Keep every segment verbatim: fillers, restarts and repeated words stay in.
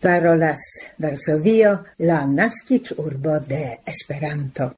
Parolas Varsovio, la naskiĝurbo de Esperanto.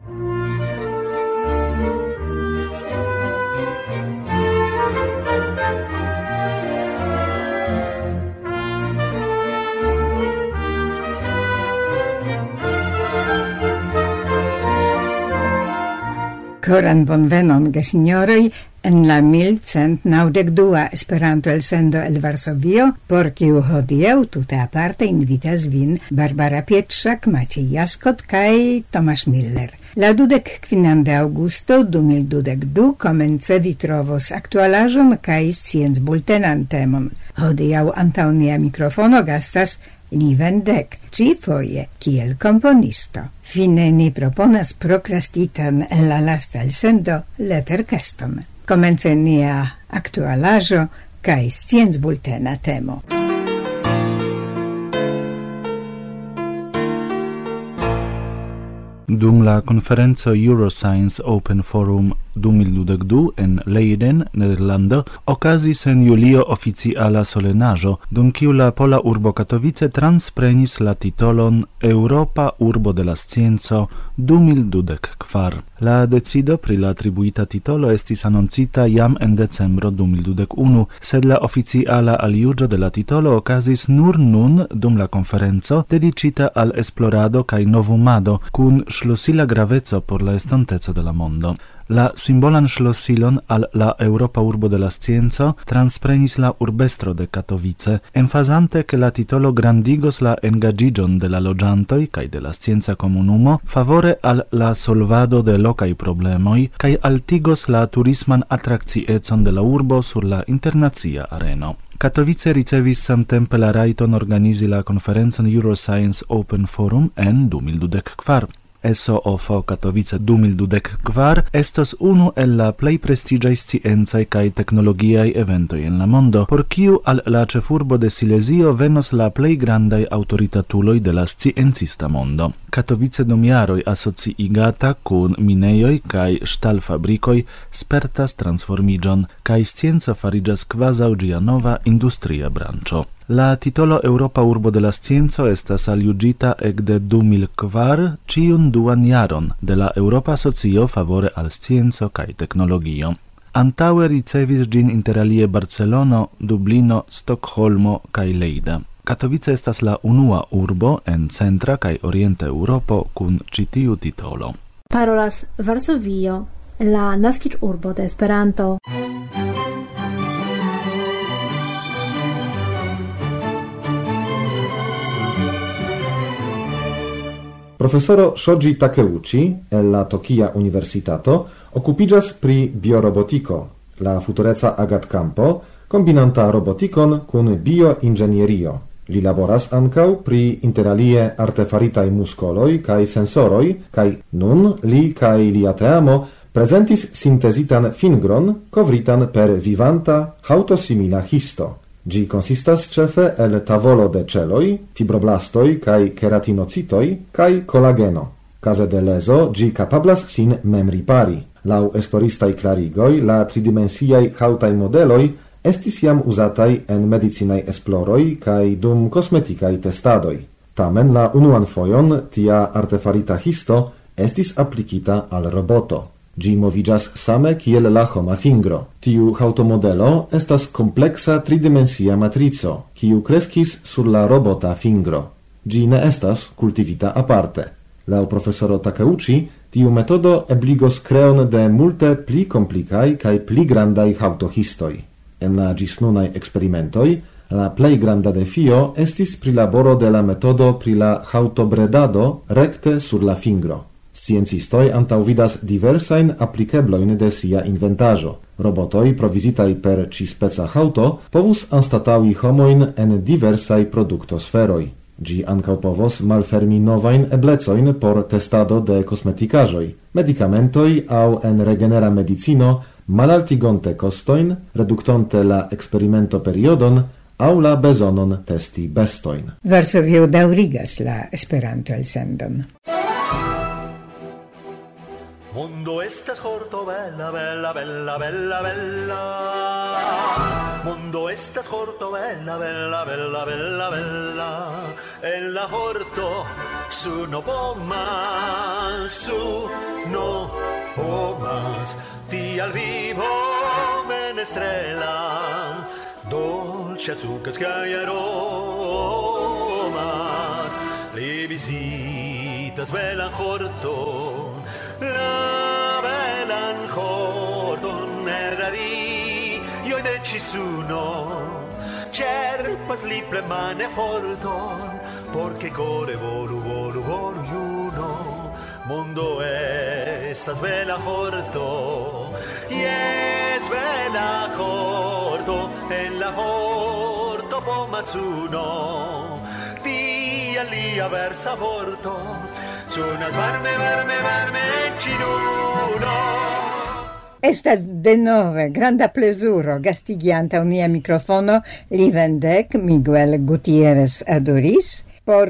Koran bonvenon, gesignoroj, en la mil cent naŭdek dua Esperanto elsendo el Varsovio, por kiu hodiaŭ tute aparte invitas vin Barbara Pietrzak, Maciej Jaskot kaj Tomasz Miller. La dudek kvinan de aŭgusto du mil dudek du komence vi trovos aktualaĵon kaj sciencbultenan temon. Hodiaŭ antaŭ nia mikrofono gastas Li Vendek, ci foje kiel komponisto. Fine ni proponas prokrastitan en la lasta elsendo Letterkeston. Komence nia aktualaĵo kaj sciencbultena temo. Dum la conferenzo Euroscience Open Forum du mil dudek du en Leiden, Nederlando, okazis en julio oficiala solenaĵo, dum kiu la pola urbo Katowice transprenis la titolon Europa Urbo de la Scienco du mil dudek kvar. La decido pri la atribuita titolo estis anoncita jam en decembro du mil dudek unu, sed la oficiala aliuĝo de la titolo okazis nur nun dum la konferenco dedicita al esplorado kaj novumado kun ŝlosila graveco por la estonteco de la mondo. La simbolan ŝlosilon al la Europa Urbo de la Scienco transprenis la urbestro de Katowice, emfazante ke la titolo grandigos la engaĝiĝon de la loĝantoj kaj de la scienca komunumo favore al la solvado de lokaj problemoj kaj altigos la turisman atrakciecon de la urbo sur la internacia areno. Katowice ricevis samtempe la rajton organizi la konferencon Euroscience Open Forum en du mil dudek kvar. S O O Katowice du mil dudek kvar estos unu el la plej prestiĝaj sciencaj kaj teknologiaj eventoj en la mondo, por kiu al la ĉefurbo de Silezio venos la plej grandaj aŭtoritatuloj de la sciencista mondo. Katowice dum jaroj asociigata kun minejoj kaj ŝtalfabrikoj spertas transformiĝon, kaj scienco fariĝas kvazaŭ ĝia nova industria branĉo. La titolo Europa Urbo de la Scienco estas aljuĝita ekde du mil kvar ĉiun duan jaron de la Eŭropa Asocio favore al scienco kaj teknologio. Antaŭe ricevis ĝin interalie Barcelono, Dublino, Stokholmo kaj Leida. Katowice estas la unua urbo en centra kaj orienta Eŭropo kun ĉi tiu titolo. Parolas Varsovio, la naskiĝurbo de Esperanto. Profesoro Shoji Takeuchi el la Tokia Universitato okupiĝas pri biorobotiko, la futureca agadkampo, kombinanta robotikon kun bioinĝenierio. Li laboras ankaŭ pri interalie artefaritaj muskoloj kaj sensoroj, kaj nun li kaj lia teamo prezentis sintezitan fingron kovritan per vivanta haŭtosimila histo. Gi consistas cefe el tavolo de celoi, fibroblastoi kai keratinocitoi kai collageno. Case de leso, gi capablas sin memripari. Lau esploristai clarigoi, la tridimensiai hautai modeloi estis jam usatai en medicinai esploroi kai dum cosmeticai testadoi. Tamen la unuan fojon tia artefarita histo estis applicita al roboto. Gi moviĝas same kiel la homa fingro. Tiu haŭtomodelo estas kompleksa tridimensia matrico, kiu kreskis sur la robota fingro. Gi ne estas kultivita aparte. Laŭ profesoro Takeuchi, tiu metodo ebligos kreon de multe pli komplikaj kaj pli grandaj haŭtohistoj. En la ĝisnunaj eksperimentoj, la plej granda defio estis prilaboro de la metodo pri la haŭtobredado rekte sur la fingro. Sciencistoi antaŭvidas diversajn aplikebloin de sia inventaĵo. Robotoj provizitaj per ĉi speca haŭto povus anstataŭi homojn en diversaj produktosferoj. Ĝi ankaŭ povos malfermi novajn eblecojn por testado de kosmetikaĵoj, medikamentoj aŭ en regenera medicino, malaltigonte kostojn, reduktonte la eksperimentoperiodon aŭ la bezonon testi bestojn. Varsovio daŭrigas la Esperanto-elsendon. Mondo estas horto bella, bella, bella, bella, bella. Mondo estas horto bella, bella, bella, bella, bella. en la horto, su no pomas, su no pomas, ti al vivo menestrela, dolce azúcar que hay aromas, le visitas velan horto, la velan horto, neradi, io de cisuno, cerpas liple mane forton, porque core volu volu volu yuno, mundo estas vela horto, y es vela horto, en la horto pomas uno, dia lia versa horto, sunas varme varme varme cinuno. Estas de nove granda plezuro gastigianta unia microfono Livendek Miguel Gutierrez Adoris por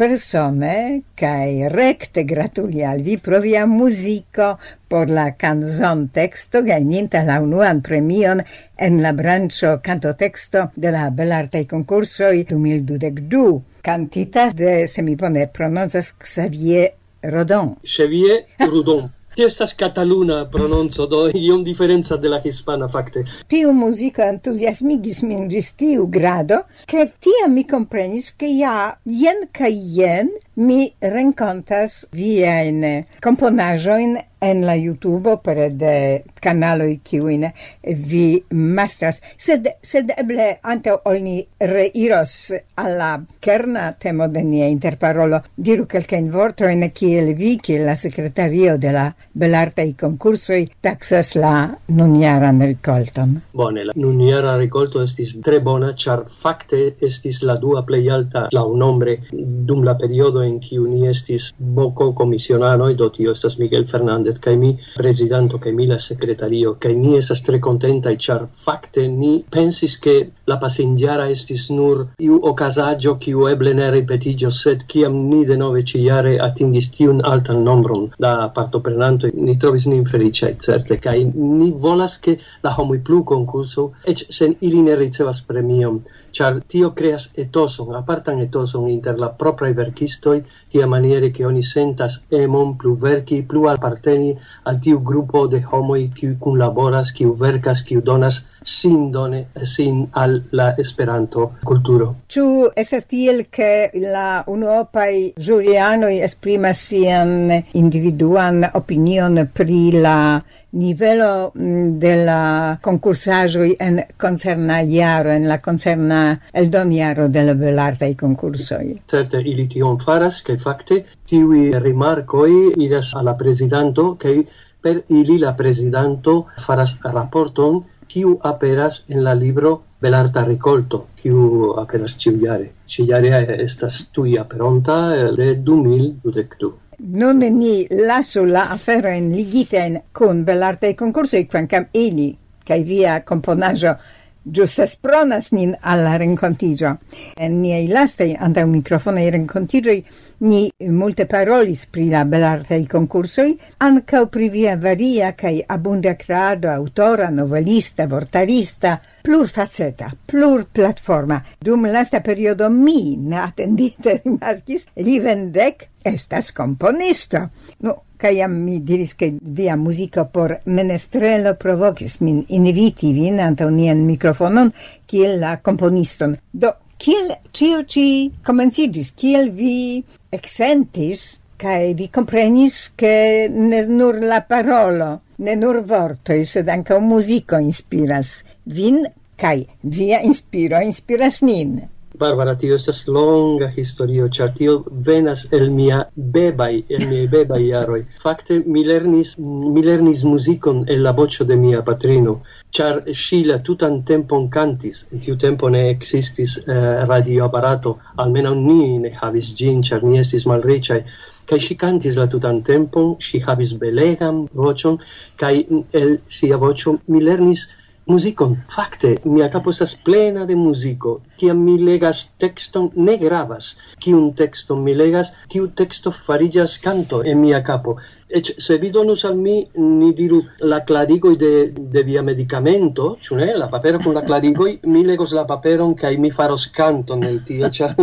persone cae recte gratuli al vi pro via musico por la canzon texto gaininta la unuan premion en la brancio canto texto de la Belartaj concursoi du mil dudekdu. Cantitas de, se mi bone prononcas, Xavier Rodon. Xavier Rodon. Tio estas cataluna prononco, do iom diferenza de la hispana, fakte. Tiu musico entusiasmigis min gis tiu grado, che tiam mi comprenis che ja, jen ca jen, mi rencontas viain componajoin en la YouTube per de canaloi kiuin vi mastras. Sed, sed eble ante olni reiros alla kerna temo de nia interparolo, diru quelcain vortoin kiel vi, kiel la secretario de la Belartaj concursoi, taxas la nunjaran rikolton. Bone, la nunjara rikolto estis tre bona, char fakte estis la dua plej alta laŭnombre dum la periodo en kiu ni estis boko komisionanoj, do tio estas Miguel Fernández kaj mi, prezidanto kaj mi la sekretario, kaj ni estas tre kontentaj, ĉar fakte ni pensis ke la pasinjara estis nur iu okazaĵo kiu eble ne ripetiĝos, sed kiam ni denove ĉiujare atingis tiun altan nombron da partoprenantoj, ni trovis nin feliĉaj certe, kaj ni volas ke la homoj plu konkurso, eĉ sen ili ne ricevas premion, ĉar tio kreas etoson, apartan etoson inter la propraj verkistoj, tia maniere ke oni sentas emon plu verki, plu aparteni al tiu grupo de homoj kiu kunlaboras, kiu verkas, kiu donas sin done sin al la Esperanto kulturo. Ĉu estas tiel ke la unuopaj ĵurianoj esprimas sian individuan opinion pri la nivelo de la concursaĵoj en koncerna jaro, en la koncerna eldonjaro de la Belartaj konkursoj? Certe ili tion faras, kaj fakte tiuj rimarkoj iras al la prezidanto, kaj per ili la prezidanto faras raporton kiu aperas en la libro Belarta rikolto, kiu aperas ĉiujare. Ĉiujare estas tuj aperonta de du mil dudekdu. Nun ni lasu la aferojn ligitajn kun Belartaj konkursoj, kvankam ili kaj via komponaĵo ĝus espronas nin al la renkontiĝo. En niaj lastaj antaŭ mikrofonaj renkontiĝoj ni multe parolis pri la Belartaj konkursoj, ankaŭ pri via varia kaj abunda kreado aŭtora, novelista, vortarista, plurfaceta, plurplatforma. Dum lasta periodo mi neatendite rimarkis, Livendek estas komponisto. No, kaj jam mi diris ke via muziko por menestrelo provokis min inviti vin antaŭ nian mikrofonon kiel la komponiston. Do, kiel ĉio ĉi komenciĝis, kiel vi eksentis kaj vi komprenis ke ne nur la parolo, ne nur vortoj, sed ankaŭ muziko inspiras vin kaj via inspiro inspiras nin. Barbara, tio estas longa historio, ĉar tio venas el mia bebaj, el miaj bebaj jaroj. Fakte mi lernis, mi lernis muzikon el la voĉo de mia patrino, ĉar ŝi la tutan tempon kantis. En tiu tempo ne ekzistis eh, radioaparato, almenaŭ ni ne havis ĝin, ĉar ni estis malriĉaj. Kaj ŝi kantis la tutan tempon, ŝi havis belegan voĉon, kaj el sia voĉo mi lernis muzikon. Fakte, mia kapo estas plena de muziko. Kiam mi legas tekston, ne gravas kiun tekston mi legas, tiu teksto fariĝas kanto en mia kapo. Ec se vi donus al mi, ni diru, la clarigoi de, de via medicamento, ciu ne, la papero con la clarigoi, mi legos la paperon, cae mi faros canton el tia, char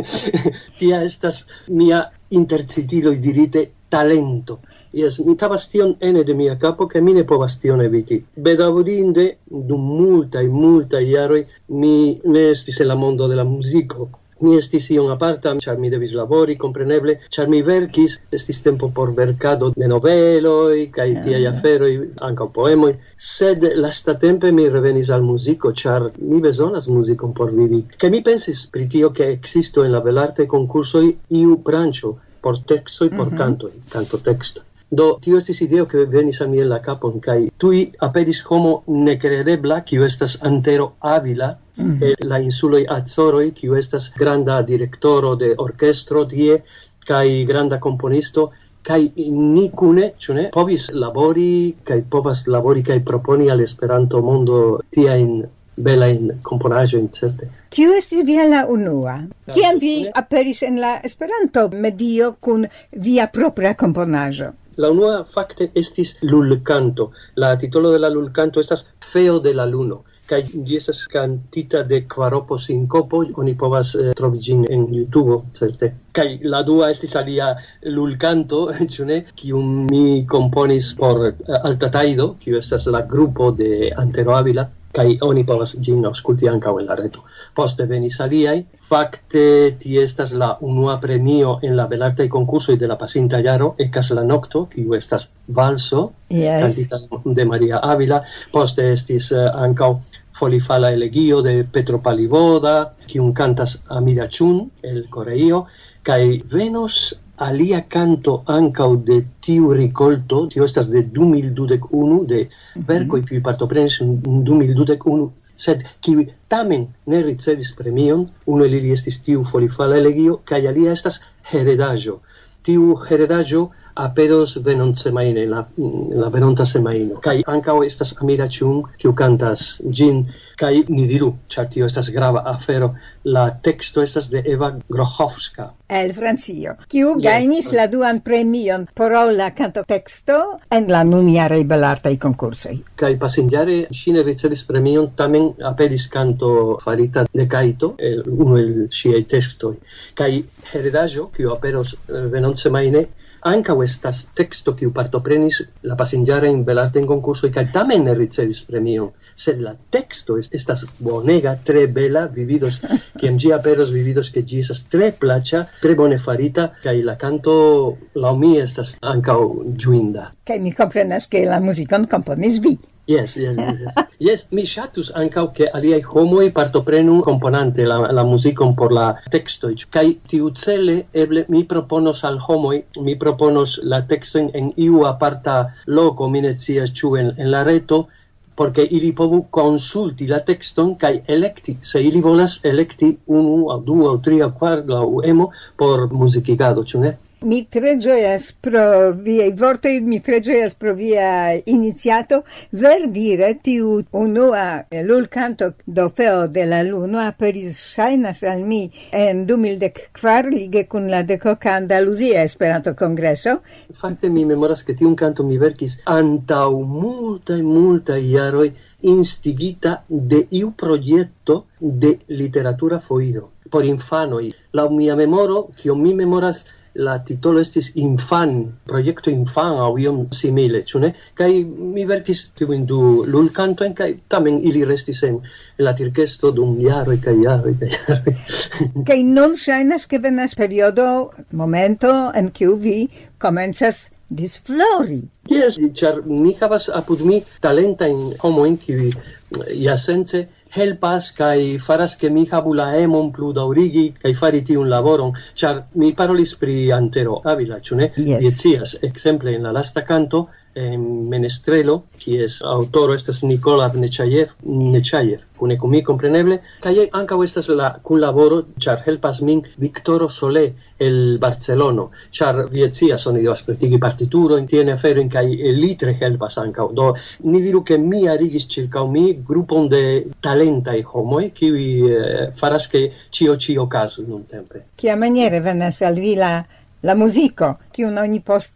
tia estas mia intercitiloi dirite talento. Yes, mi havas tion ene de mia capo, che mi ne povas tion eviti. Bedaŭrinde, dum multaj, multaj jaroj, mi ne estis en la mondo de la muziko. Mi estis iom aparta, char mi devis labori, compreneble, char mi verkis, estis tempo por verkado de noveloi, kai tiaj aferoj, ankaŭ poemoj, sed lastatempe mi revenis al muziko, char mi bezonas muzikon por vivi. Kaj mi pensis pri tio, ke ekzisto en la belartaj konkursoj iu branĉo por tekstoj, por mm-hmm. kantoj, kantotekstoj. Do, tio estis ideo que venis a mi en la capon, kai tui aperis homo necredebla, kiu estas Antero Ávila, mm-hmm. eh, la insuloi Azoroi, kiu estas granda directoro de orchestro tie, kai granda componisto, kai ni kune, ĉu ne, povis labori, kai povas labori, kai proponi al Esperanto mondo tiajn belajn komponaĵojn, certe. Kiu estis via la unua? Kiam vi aperis en la Esperanto medio kun via propra komponaĵo? La unua fakte estis Lulcanto. La titolo de la Lulcanto estas Feo de la Luno. Kaj ĝi estas kantita de Kvaropo Sinkopo, oni povas eh, trovi ĝin en YouTube, certe. Kaj la dua estis alia Lulcanto, ĉu ne, kiun mi komponis por eh, Alta Tajdo, kiu estas la grupo de Antero Ávila, kaj oni povas ĝin aŭskulti ankaŭ en la reto. Poste venis aliaj. Fakte tie estas la unua premio en la belartaj konkursoj de la pasinta jaro, Ekas la nokto, kiu estas valso, yes. kantita de Maria Ávila. Poste estis uh, ankaŭ Folifala elegio de Petro Palivoda, kiun kantas Amira Chun, el Koreio, kaj venos alia canto ankaŭ de tiu rikolto, tio estas de du mil dudek unu, de mm-hmm. verkoj kiuj partoprenis en du mil dudek unu, sed kiuj tamen ne ricevis premion, unu el ili estis tiu Folifala elegio, kaj alia estas Heredaĵo. Tiu heredaĵo aperos venontsemajne, la, la venonta semajno. Kaj ankaŭ estas Amira Chun, kiu kantas ĝin, kaj ni diru, ĉar tio estas grava afero, la teksto estas de Eva Grochowska. El Francio, kiu gajnis la duan premion por la kantoteksto en la nunjaraj belartaj konkursoj. Kaj pasinjare ŝi ne ricevis premion, tamen aperis kanto farita de Kaito, el unu el ŝiaj tekstoj. Kaj heredaĵo, kiu aperos venontsemajne, ankaŭ estas teksto kiu partoprenis la pasinjara in belarta en konkurso kaj tamen ne ricevis premion, sed la teksto estas bonega, tre bela, vi vidos kiam ĝi aperos, vi vidos ke ĝi estas tre plaĉa, tre bone farita kaj la kanto laŭ mi estas ankaŭ ĝuinda. Kaj mi komprenas ke la muzikon komponis vi. Yes, yes, yes, yes. Yes, mi ŝatus ankaŭ ke aliaj homoj partoprenu komponante la, la muzikon por la tekstoj. Kaj tiucele eble mi proponos al homoj, mi proponos la tekstojn en iu aparta loko, mi ne scias ĉu en, en la reto, porque ili povu konsulti la tekston kaj elekti, se ili volas elekti unu aŭ du aŭ tri aŭ kvar aŭ emo por muzikigado, ĉu ne? Mi tre gioias pro viei vortoi, mi tre gioias pro via iniziato. Ver dire, tiu unua Lulcanto do Feo de la Luno aperis ŝajnas al mi en du mil kvar lige kun la dekoka Andaluzia Esperanto Kongreso. Fakte mi memoras ke tiun kanto mi verkis antaŭ multaj multaj jaroj, instigita de iu proyecto de literatura foiro por infanoj. Laŭ mia memoro, kion mi memoras, la titolo estis Infan, proyecto Infan aŭ iom simile, ĉu ne? Kaj mi verkis tiujn du Lulkantojn kaj tamen ili restis en la tirkesto dum jaroj kaj jaroj kaj jaroj. Kaj nun ŝajnas ke venas periodo, momento en kiu vi komencas disflori. Yes, ĉar mi havas apud mi talentajn homojn kiuj jasence helpas kaj faras ke mi havu la emon plu daŭrigi kaj fari tiun laboron, ĉar mi parolis pri Antero Ávila, ĉu ne? Yes. Vi scias, ekzemple en la lasta kanto, en Menestrelo, kies aŭtoro estas Nikolaj Nechayev, Nechayev, kune kun mi kompreneble, kaj ankaŭ estas la kunlaboro, ĉar helpas min Viktoro Solé el Barcelono, ĉar vi scias, oni devas pretigi partiturojn, tiene aferojn, kaj li tre helpas ankaŭ. Do ni diru ke mi arigis ĉirkaŭ mi grupon de talentaj homoj, kiuj eh, faras ke ĉio ĉi okazu nuntempe. Kiamaniere venas al vi la, la muziko, kiun oni poste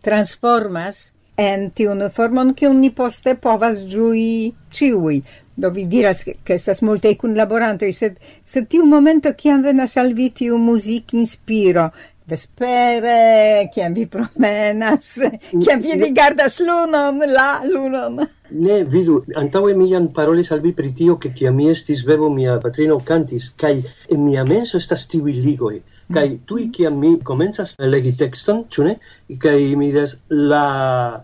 transformas en tiun formon kiun ni poste povas ĝui ĉiuj. Do vi diras ke estas multaj kunlaborantoj, sed sed tiu momento kiam venas al vi tiu muzik-inspiro, vespere, kiam vi promenas, kiam vi rigardas lunon, la lunon. Ne, vidu, antaŭe mi jam parolis al vi pri tio, ke kiam mi estis bebo, mia patrino kantis, kaj en mia menso estas tiuj ligoj. Kaj tui kiam mi komencas legi tekston, ĉu ne? Kaj mi diras la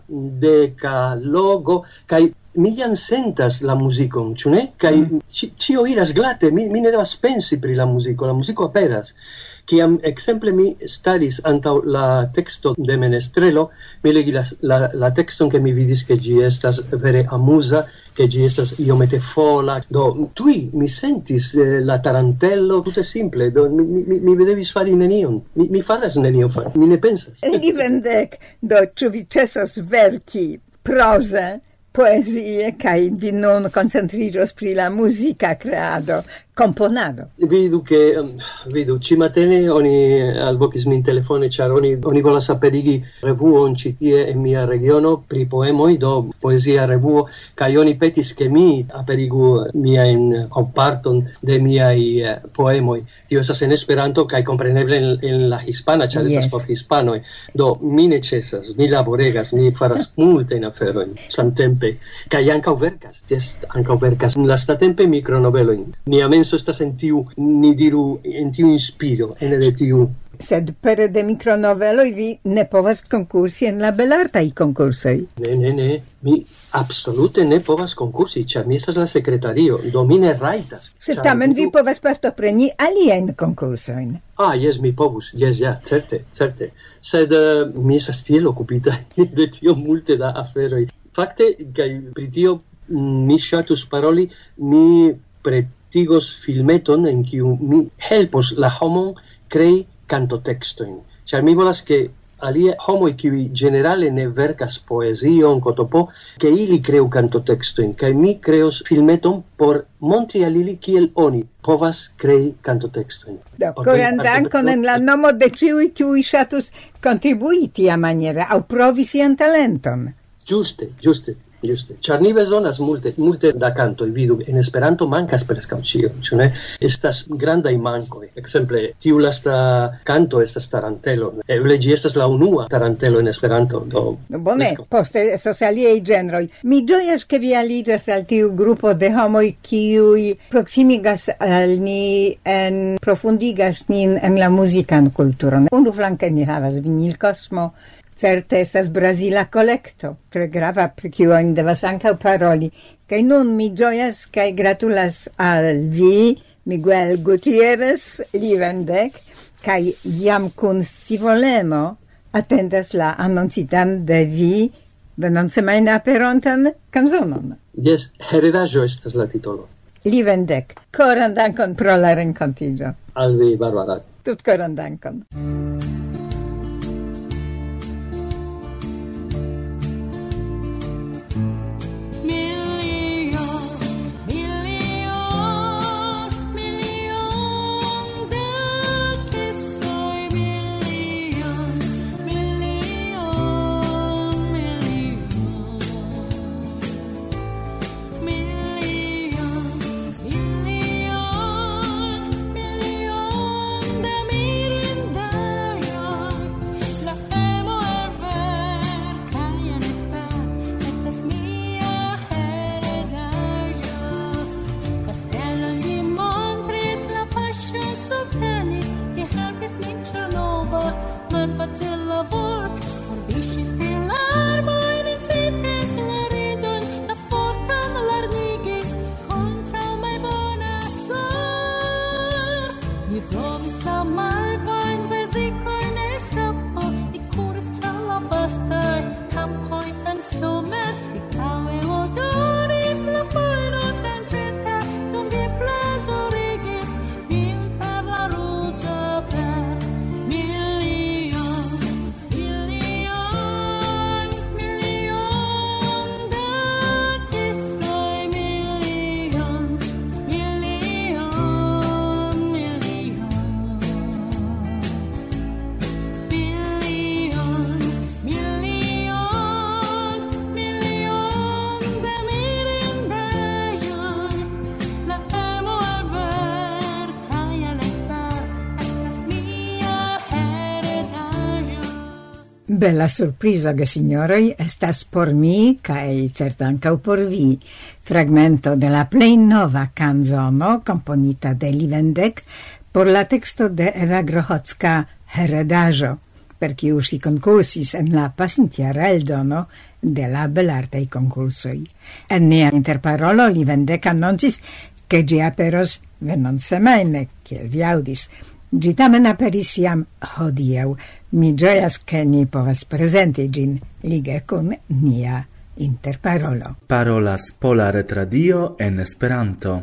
dekalogo, kaj mi jam sentas la muzikon, ĉu ne? Kaj ĉio iras glate, mi, mi ne devas pensi pri la muziko, la muziko aperas. Kiam exemple mi staris antaŭ la teksto de Menestrelo, mi legis la, la tekston ke mi vidis ke ĝi estas vere amuza, ke ĝi estas iomete fola. Do tuj mi sentis eh, la tarantello tute simple, do mi, mi, mi devis fari nenion. Mi, mi faras nenion, mi ne pensas. Livendek, do ĉu vi ĉesos verki proze, poesie, kaj vi nun koncentriĝos pri la muzika kreado, komponado? Vidu che, um, vidu, ci matene oni alvokis min telefone, ĉar oni, oni volas aperigi revuon ĉi tie en mia regiono pri poemoj, do poezia revuo, kaj oni petis ke mi aperigu miajn aŭ parton de miaj uh, poemoj. Tio estas en Esperanto kaj kompreneble en, en la hispana, ĉar yes. estas por hispanoj. Do mi ne ĉesas, mi laboregas, mi faras multajn aferojn samtempe, kaj ankaŭ verkas, jes, ankaŭ verkas lastatempe mikronovelojn. Mia menso estas en tiu, ni diru, en tiu inspiro, ene de tiu. Sed pere de mikronoveloj vi ne povas konkursi en la belartaj konkursoj. Ne, ne, ne, mi absolute ne povas konkursi, ĉar mi estas la sekretario, do mi ne rajtas. Sed tamen vi povas partopreni aliajn konkursojn. Ah, jes, mi povus, jes, ja, certe, certe. Sed uh, mi estas tiel okupita de tio multe da aferoj. Fakte, kaj pri tio mi ŝatus paroli, mi pretigos filmeton en kiu mi helpos la homon krei kantotekstojn. Ĉar mi volas ke alie homoj kiuj ĝenerale ne verkas poezion, kotopo, ke ili kreu kantotekstojn, kaj mi kreos filmeton por montri al ili kiel oni povas krei kantotekstojn. Do, koran dankon en la nomo de ĉiuj kiuj ŝatus kontribui tiamaniere aŭ provi sian talenton. Giuste, giuste, giuste. Ĉar ni bezonas multe, multe da kantoj, vidu, en Esperanto mankas preskaŭ ĉio, ĉu ne? Estas grandaj mankoj. Ekzemple, tiu lasta kanto estas tarantelo. Eble ĝi estas la unua tarantelo en Esperanto. Do, bone, poste estos aliaj ĝenroj. Mi ĝojas ke vi aliĝas al tiu grupo de homoj kiuj proksimigas al ni en profundigas nin en la muzikan kulturon. Unuflanke ni havas Vinil Cosmo, certe estas Brazila kolekto, tre grava, pri kiu oni devas ankaŭ paroli. Kaj nun mi ĝojas kaj gratulas al vi, Miguel Gutierrez Livendek, kaj jam kun scivolemo atendas la anoncitan de vi venontsemajne aperontan kanzonon. Jes, Heredaĵo estas la titolo. Livendek, koran dankon pro la renkontiĝo. Al vi, Barbara. Tutkoran dankon. Bella surprizo, ge signoroi, estas por mi, cae certancau por vi, fragmento de la plei nova canzono, componita de Livendek, por la texto de Eva Grochocka Heredaĵo, per kiu si concursis en la pasintiara eldono de la belartaj konkursoj. En nia interparolo Livendek annoncis che gi aperos venonsemajne, kiel vi aŭdis. Gi tamen aperis jam hodiaŭ. Mi ĝojas, ke ni povas prezenti ĝin lige kun nia interparolo. Parolas Pola Retradio en Esperanto.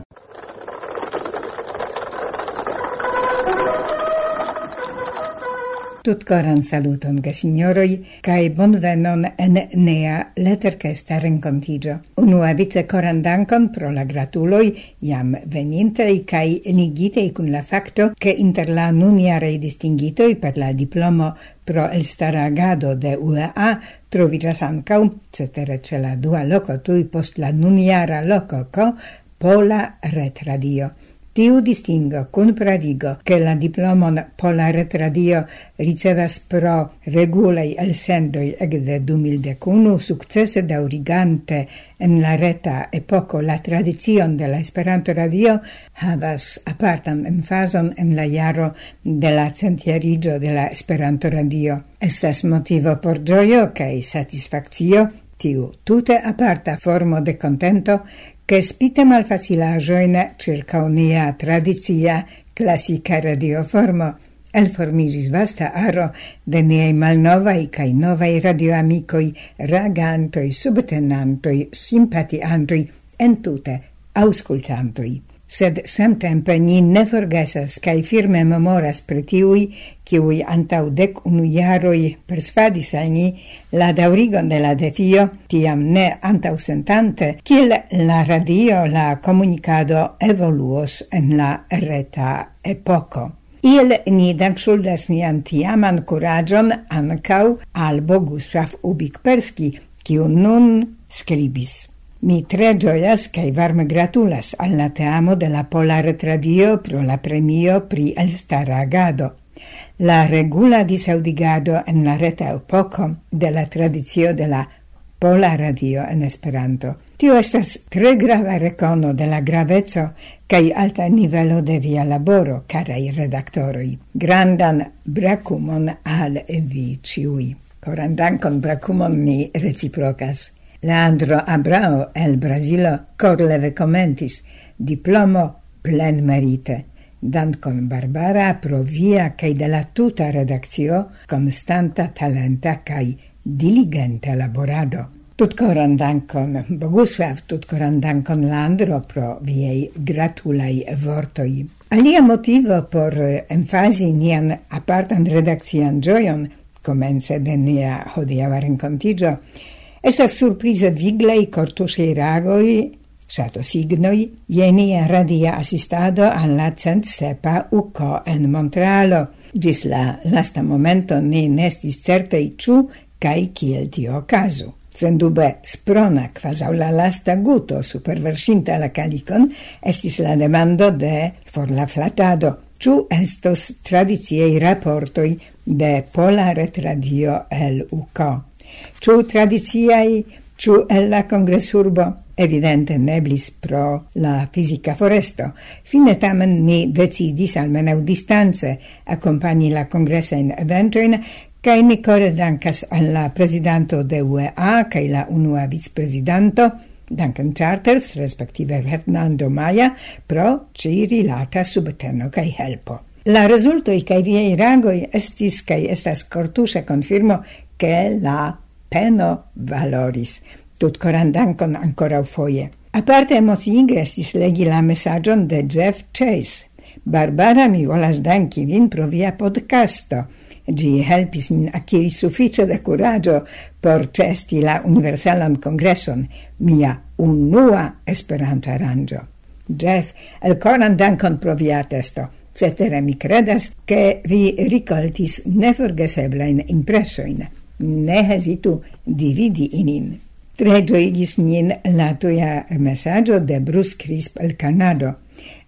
Tutkoran saluton, gesignoroi, cae bonvenon en nea letterkesta rencontigio. Unua vice coran dankon pro la gratuloi, jam venintei cae ligitei cun la facto che inter la nuniarei distingitoi per la diplomo pro elstaragado de U E A trovigas ancau, cetere ce la dua loco tui post la nuniara loco co, Pola Retradio. Tiu distingo cun pravigo che la diplomon Pola Retradio ricevas pro regulei elsendoi ec de du mil unu successe daurigante en la reta epoco la tradizion de la Esperanto Radio havas apartan emfason en la jaro de la centiarigio de la Esperanto Radio. Estas motivo por gioio cae satisfaccio tiu tute aparta formo de contento che spite malfacilajoin circa unia tradizia classica radioformo elformigis vasta aro de niei malnovai cae novai radioamicoi, ragantoi, subtenantoi, simpatiantoi, entute auscultantoi. Sed samtempe ni ne forgesas cae firme memoras pri tiui, kiui antau dec unu jaroi persvadis al ni la daurigon de la defio, tiam ne antau sentante, kiel la radio, la comunicado evoluos en la reta epoco. Il ni dankŝuldas nian tiaman kuraĝon ankaŭ al Bogusław Ubik-Perski, kiu nun skribis. Mi tre gioias cae varme gratulas al la teamo de la Pola Retradio pro la premio pri elstara agado. La regula disaudigado en la reta epoco de la tradizio de la Pola Radio en Esperanto. Tio estas tre grava recono de la graveco cae alta nivelo de via laboro, carai redaktoroi. Grandan brakumon al vi ciui. Coran dankon brakumon mi reciprocas. Leandro Abrao el Brasilo corleve commentis, diplomo plen merite. Dankon Barbara pro via cae de la tuta redakcio constanta talenta cae diligente laborado. Tutkoran dankon Bogusław, tutkoran dankon Leandro pro viei gratulai vortoi. Alia motivo por emfasi nian apartan redakcian gioion, comence de nia hodiava rencontigio, estas surprize viglei cortusei ragoi, sato signoi, jenia radia assistado al la cent sepa U C O en Montrealo. Gis la lasta momento ne nestis certei ciu cae kiel tio casu. Sendube sprona quasau la lasta guto superversinta la calicon estis la demando de for la flatado. Ciu estos tradiziei raportoi de Pola Retradio el U C O. Ciu tradiziai, ciu el la congresurbo, evidente neblis pro la fisica foresto. Fine tamen ni decidis almenau distance accompagni la congressain eventoin, cae ni core dankas al la presidanto de U E A, cae la unua vicepresidanto, Duncan Charters, respektive Fernando Maya, pro ci rilata subteno cae helpo. La resultoi cae viei ragoi estis cae estas cortusa confirmo che la peno valoris. Tutkoran dankon ancora foje. Aparte emociige estis legi la messagion de Jeff Chase. Barbara, mi volas danki vin pro via podcasto. Gi helpis min acquiri suffice de coraggio por cesti la Universalan Congresson, mia unua Esperanto arrangio. Jeff, el coran dankon pro via testo. Cetere mi credas che vi ricoltis neforgeseblain impressoin. Ne hesitu dividi inin. Tre gioigis nin la tuia messaggio de Bruce Crisp el Canado.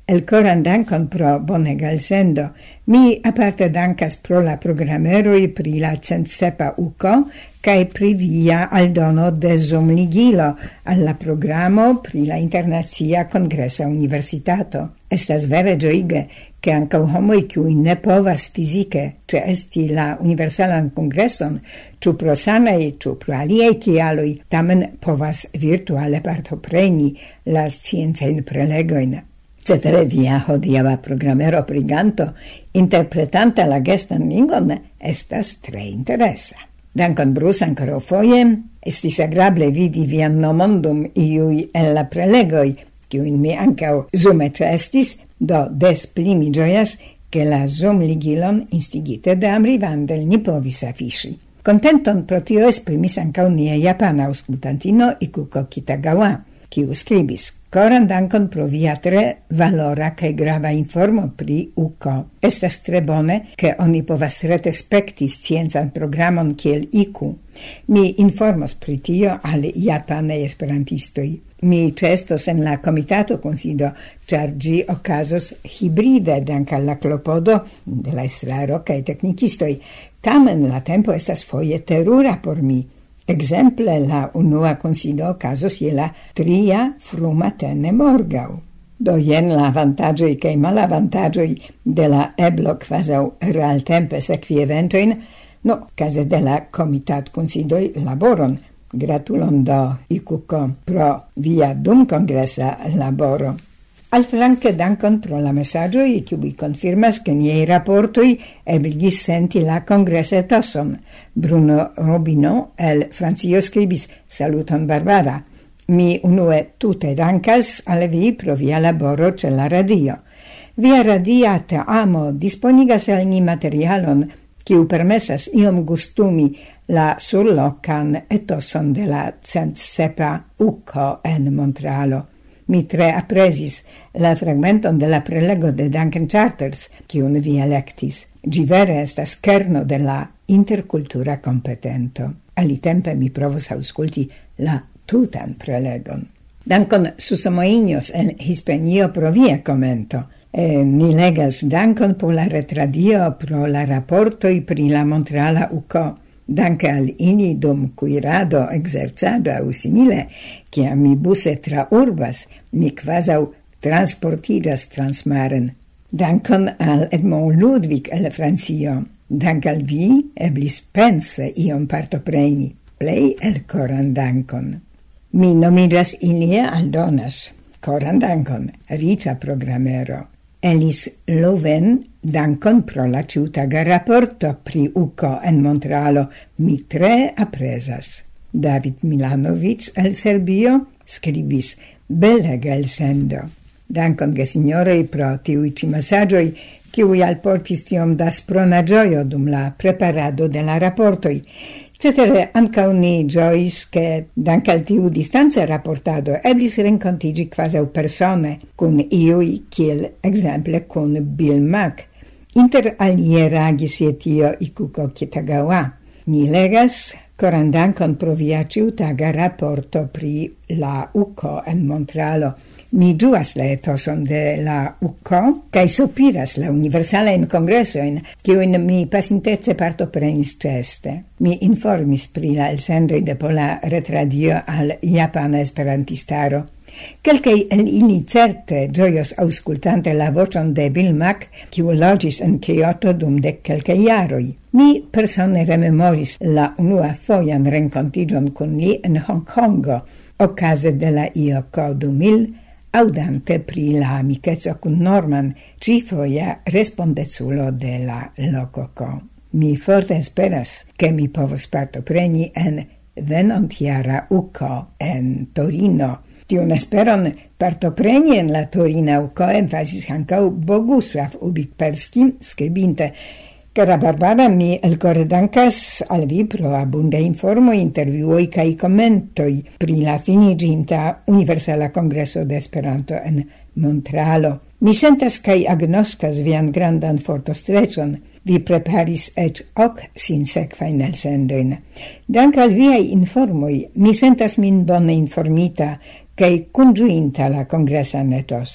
El coran dankon pro bonega elsendo. Mi aparte dankas pro la programeroi pri la cent sepa uko, cae pri via aldono de Zoom-ligilo alla programo pri la Internazia Congressa Universitato. Estas vere gioige che anche homoi cui ne povas fisiche ce esti la Universalan Congresson, ciu pro sanei, ciu pro aliei cialoi, tamen povas virtuale partopreni la scienzein prelegoin. Cetere via hodiava programero priganto, interpretanta la gestan lingon, estas tre interesa. Dankon Bruce ancora foje, estis agrable vidi vian nomon dum iui el la prelegoi, kiuin mi ancao zume estis, do des pli mi gioias che la Zoom-ligilon instigite de Amri Vandel ni povis affici. Contenton pro tio esprimis ancao nia japana auscultantino Ikuko Kitagawa, kiu scribis: Coran dankon pro via tre valora cae grava informo pri U C O. Estas tre bone che oni povas rete spekti scienzan programon kiel I Q. Mi informos pri tio al japanei esperantistoi. Mi cestos en la comitato consido, char gi ocasos hibride dank alla clopodo de la estraro cae tecnicistoi. Tamen la tempo estas foje terura por mi. Exemple, la unua consido casos je la tria frumatene morgau. Do jen la avantagioi cae malavantagioi de la eblo quasau real tempe sequi eventoin, no, case de la comitat considoi laboron. Gratulon do, Ikuko, pro via dum congressa laboro. Al flanque dankon pro la messagioi, kiui confirmas che niei rapportoi ebligis senti la congressa etoson. Bruno Robino el Francio scribis: Saluton Barbara. Mi unue tute dankas al vi pro via laboro ce la radio. Via radiate amo disponigas al ni materialon kiu permessas iom gustumi la surlocan etoson de la cent sepa uco en Montrealo. Mi tre appresis la fragmenton de la prelego de Duncan Charters, kiun vi electis. Gi vere estas kerno de la intercultura competento. Alitempe mi provos ausculti la tutan prelegon. Dankon Susomoinios en Hispanio pro via commento. E ni legas dankon por la retradio pro la rapportoi pri la Montreala uco. Danke al ini dum cuirado exerzado au simile, ciam mi buse tra urbas, mi quasau transportigas transmaren. Dankon al Edmond Ludwig el Francio. Dank al vi, eblis pense iom partopreni. Plei el coran dankon. Mi nomigas ilia aldonas. Coran dankon, ricia programero. Elis Loven, dankon pro la ciutaga rapporto pri U C O en Montrealo, mi tre appresas. David Milanovic el Serbio scribis: belega elsendo. Dankon gesignorei pro tiui ci massagioi, kiui alportis tiom da sprona gioio dum la preparado de la rapportoi. Cetere, ancau ni giois che, dank al tiu distanza rapportado, eblis rencontigi quasau persone, cun iui, kiel exemple cun Bill Mack. Inter alie ragis je tio Ikuko Kitagawa. Ni legas, coran dankon pro via ciutaga rapporto pri la U C O en Montrealo. Mi giuas la etoson de la U C O, cae sopiras la universalain congressoin, kiuin mi pasintece partoprenis ceste. Mi informis pri la elsendoi de pola retradio al japana esperantistaro. Quelcei el ili certe gioios auscultante la vocion de Bill Mack, kiu logis en Kyoto dum de quelcei jaroi. Mi persone rememoris la unua foian rencontigion con li en Hong Kongo, ocase de la I O C O du mil, audante pri la amicetso cun Norman, cifoia respondezulo de la lococo. Mi forte esperas che mi povos partopreni en venontiara U C O en Torino. Tiun esperon partopreni en la Torina U C O enfasis ancau Bogusław Ubik-Perski, scribinte: Cara Barbara, mi elcore dankas al vi pro abunde informo, interviuoi cae commentoi pri la finiginta Universala Congresso de Esperanto en Montrealo. Mi sentas cae agnoscas vian grandan fortostrecon. Vi preparis ec hoc sinsekvain elsendoin. Dank al viai informoi, mi sentas min bone informita cae congiuinta la congressan etoson.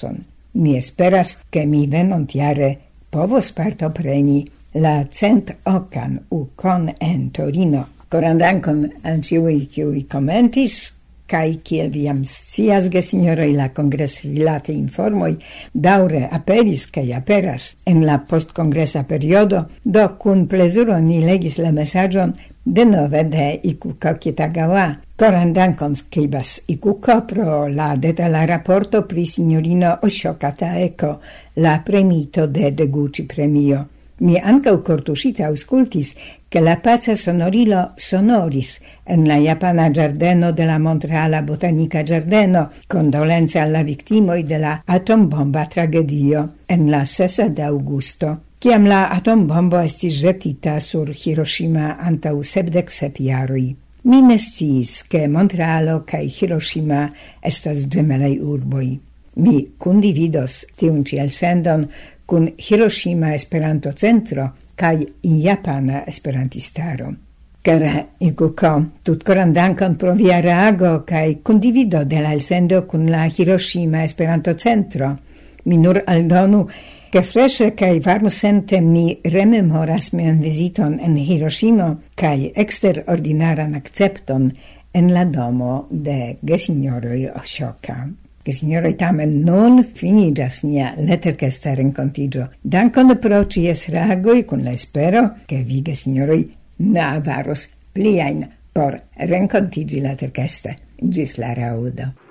Mi esperas che mi venontiare povos partopreni la cent ocan ucon en Torino. Coran dankon al ciui kiui commentis, kai kiel viam scias, gesignoroi, la congres rilate informoi daure aperis kai aperas en la postcongresa periodo, do cun plesuro ni legis la messagion de nove de Ikuko Kitagawa. Coran dankon skribas Ikuko pro la detala rapporto pri signorino Oshoka Taeko, la premito de Deguchi premio. Mi ancau cortusite auscultis che la pazza sonorilo sonoris en la japana giardeno de la Montreala Botanica Giardeno, condolenze alla victimoi de la atombomba tragedio en la sesa de augusto. Ciam la atombombo estis jetita sur Hiroshima antau sepdec sep jaroi. Mi ne sciis che Montrealo cae Hiroshima estas gemelei urboi. Mi condividos tiun ci elsendon cun Hiroshima Esperanto Centro kai Japana Esperantistaro. Cara Ikuko, tutcoran dankon pro via reago kai condivido de la elsendo cun la Hiroshima Esperanto Centro. Mi nur aldonu che fresce kai varmosente mi rememoras mian visiton en Hiroshima kai exterordinaran accepton en la domo de gesignoroi Oshoka. Signore, tamen non finigas nia letterquesta rencontigio. Dankon pro cies reagoi, con la espero che vi, signoroi, ne avaros pliain por rencontigi letterquesta. Gis la raudo.